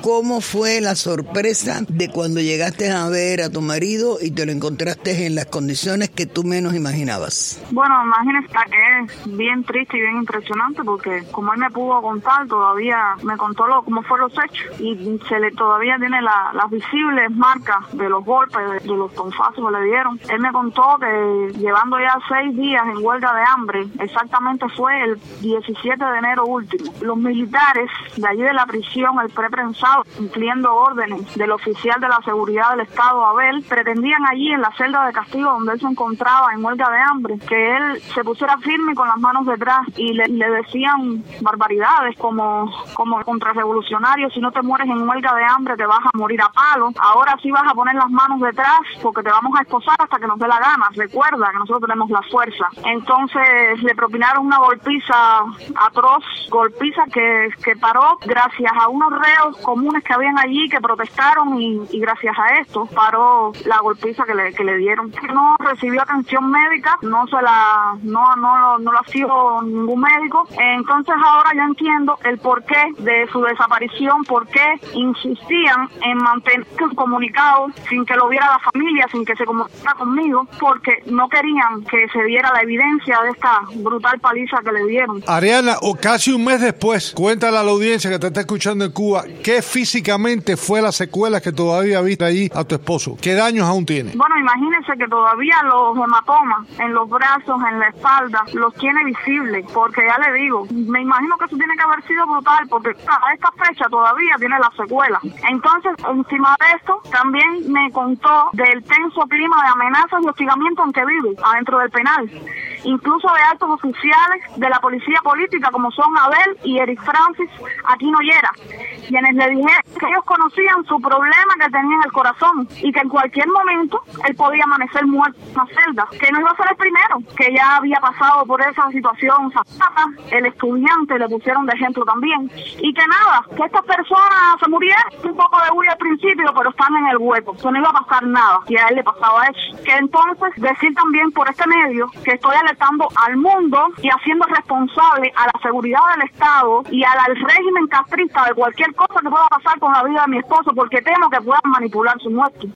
¿cómo fue la sorpresa de cuando llegaste a ver a tu marido y te lo encontraste en las condiciones que tú menos imaginabas? Bueno, imagínese que es bien triste y bien impresionante porque como él me pudo contar, todavía me contó cómo fueron los hechos y todavía tiene las visibles marcas de los golpes, de los tonfazos que le dieron. Él me contó que llevando ya 6 días en huelga de hambre, exactamente fue el 17 de enero último. Los militares de allí de la prisión, el preprensado, cumpliendo órdenes del oficial de la seguridad del Estado, Abel, pretendían allí en la celda de castigo donde él se encontraba en huelga de hambre, que él se pusiera firme con las manos detrás y le decían barbaridades como contrarrevolucionario, si no te mueres en huelga de hambre te vas a morir a palo, ahora sí vas a poner las manos detrás porque te vamos a esposar hasta que nos dé la gana, recuerda que nosotros tenemos la fuerza. Entonces le propinaron una golpiza atroz, golpiza que paró gracias a unos reos comunes que habían allí que protestaron y gracias a esto paró la golpiza que le dieron. No recibió atención médica, no lo ha sido ningún médico. Entonces ahora ya entiendo el porqué de su desaparición, por qué insistían en mantenerse comunicados sin que lo viera la familia, sin que se comunicara conmigo, porque no querían que se diera la evidencia de esta brutal paliza que le dieron. Ariana, casi un mes después, cuéntale a la audiencia que te está escuchando en Cuba, ¿qué físicamente fue las secuelas que todavía viste allí a tu esposo? ¿Qué daños aún tiene? Bueno, imagínense que todavía los hematomas en los brazos, en la espalda, los tiene visibles, porque ya le digo, me imagino que eso tiene que haber sido brutal, porque a esta fecha todavía tiene las secuelas. Entonces, encima de esto, también me contó del tenso clima de amenazas y hostigamiento en que vive, adentro del penal. Incluso de altos oficiales de la policía política, como son Abel y Eric Francis Aquino Llera, quienes le dijeron que ellos conocían su problema que tenía en el corazón y que en cualquier momento él podía amanecer muerto en una celda, que no iba a ser el primero, que ya había pasado por esa situación. El estudiante le pusieron de ejemplo también, y que nada, que estas personas se murieron un poco de bulla al principio, pero están en el hueco, que no iba a pasar nada, y a él le pasaba eso. Que entonces decir también por este medio que estoy alertando al mundo y haciendo responsable a la seguridad del Estado y al régimen castrista de cualquier cosa que pueda pasar con la vida de mi esposo, porque temo que puedan manipular su muerte.